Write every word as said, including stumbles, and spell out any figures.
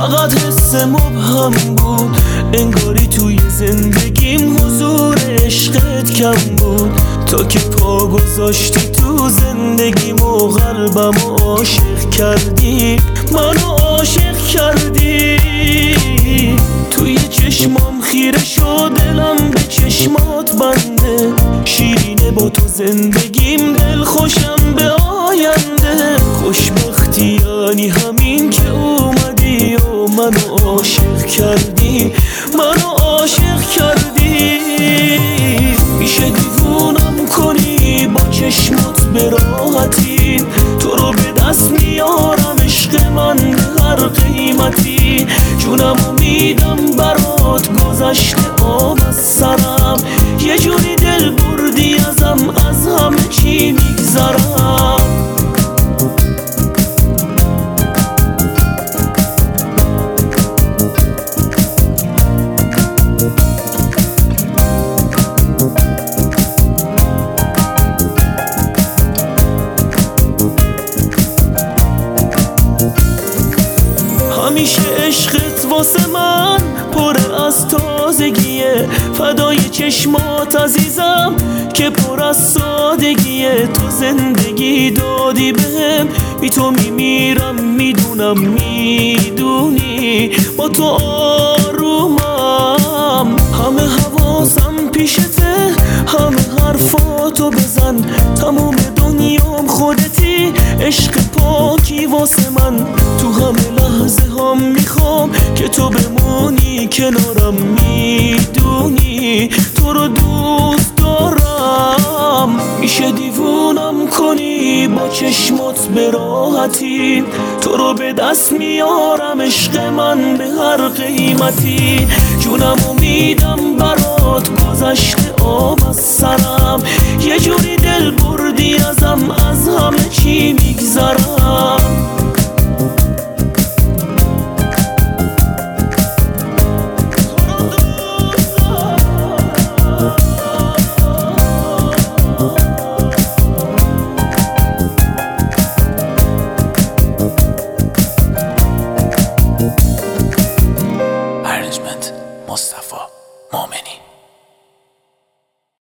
فقط حس مبهم بود، انگاری توی زندگیم حضور عشقت کم بود. تا که پا گذاشتی تو زندگیم و قلبم عاشق کردی، منو عاشق کردی. توی چشمام خیره شد دلم به چشمات بنده، شیرینه با تو زندگیم دل خوشم به آینده. خوشبختی یعنی همین که اومدی و منو عاشق کردی، منو عاشق کردی. میشه دیوونم کنی با چشمات به راحتی، تو رو به دست میارم عشق من به هر قیمتی. جونمو میدم برات گذشته آب از سرم، یه جوری دل بردی ازم از همه چی میگذرم. همیشه عشقت واسه من پر از تازگیه، فدای چشمات عزیزم که پر از سادگیه. تو زندگی دادی بهم، بی تو میمیرم میدونم میدونی، با تو آرومم. همه حواسم پیشته، همه حرفاتو بزن، تموم دنیام خودتی، عشق پاکی واسه من. تو همه لحظه هم میخوام که تو بمونی کنارم، میدونی تو رو دوست دارم. میشه دیوونم کنی با چشمات به راحتی، تو رو به دست میارم عشق من به هر قیمتی. جونمو میدم برات گذشته آب